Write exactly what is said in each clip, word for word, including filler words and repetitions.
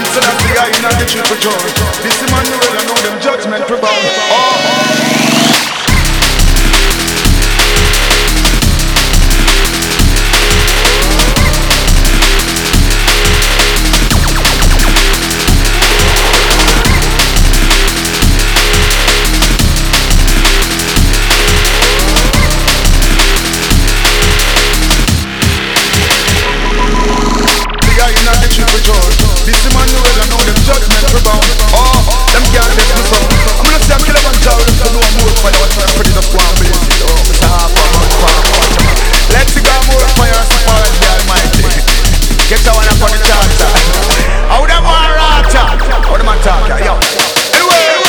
Selassie, I in the triple joy. This Emmanuel, I know them judgment rebound. Oh. This Emmanuel, I know them judgment rebound. Oh, them can't take this up. I'm gonna say I'm killing one child to know more fire. What's trying to put it up one blaze it. Oh, Mister Harper, let's go more fire and support the Almighty. Get that one up on the charter. How them are rata? How them attack? Yo, anyway.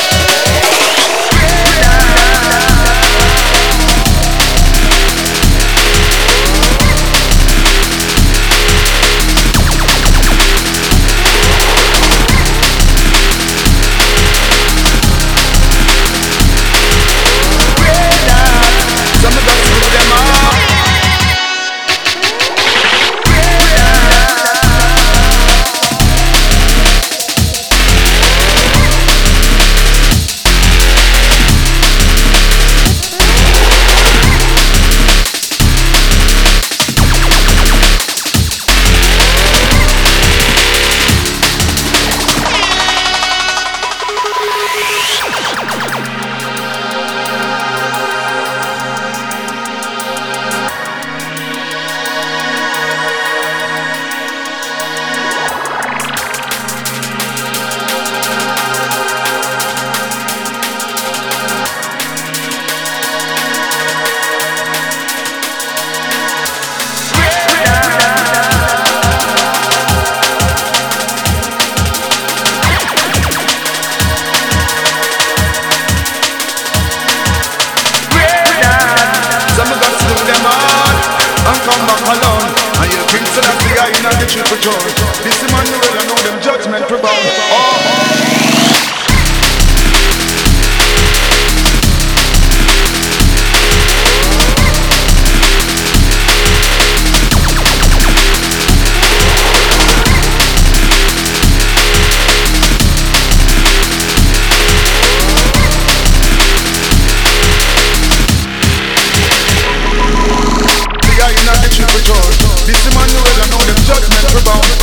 Come back alone, and you think so that the guy in the triple joy. This Emmanuel, I know them judgment rebound. Oh. This Emmanuel, I know them judgment rebound.